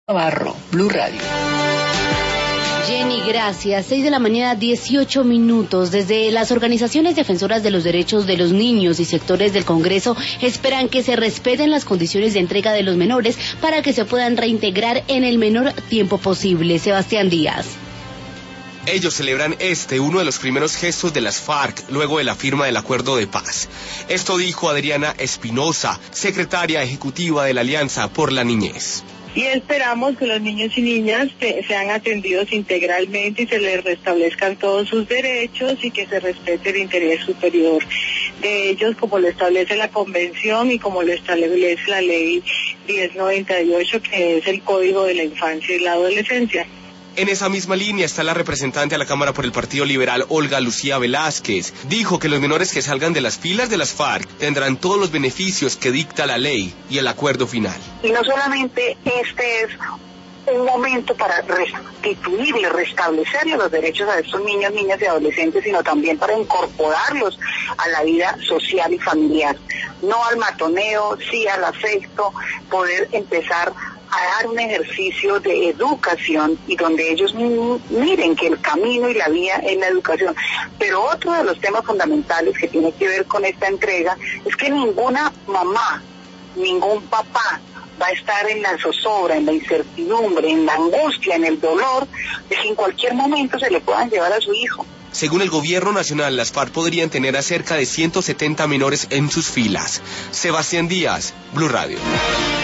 Navarro, Blue Radio. Jenny, gracias. 6:18 a.m. Desde las organizaciones defensoras de los derechos de los niños y sectores del Congreso esperan que se respeten las condiciones de entrega de los menores para que se puedan reintegrar en el menor tiempo posible. Sebastián Díaz. Ellos celebran uno de los primeros gestos de las FARC luego de la firma del acuerdo de paz. Esto dijo Adriana Espinosa, secretaria ejecutiva de la Alianza por la Niñez. Y esperamos que los niños y niñas sean atendidos integralmente y se les restablezcan todos sus derechos y que se respete el interés superior de ellos, como lo establece la Convención y como lo establece la Ley 1098, que es el Código de la Infancia y la Adolescencia. En esa misma línea está la representante a la Cámara por el Partido Liberal, Olga Lucía Velázquez. Dijo que los menores que salgan de las filas de las FARC tendrán todos los beneficios que dicta la ley y el acuerdo final. Y no solamente este es un momento para restituirle, restablecerle los derechos a estos niños, niñas y adolescentes, sino también para incorporarlos a la vida social y familiar. No al matoneo, sí al afecto, poder empezar a dar un ejercicio de educación y donde ellos miren que el camino y la vía es la educación. Pero otro de los temas fundamentales que tiene que ver con esta entrega es que ninguna mamá, ningún papá va a estar en la zozobra, en la incertidumbre, en la angustia, en el dolor, de que en cualquier momento se le puedan llevar a su hijo. Según el gobierno nacional, las FARC podrían tener a cerca de 170 menores en sus filas. Sebastián Díaz, Blue Radio.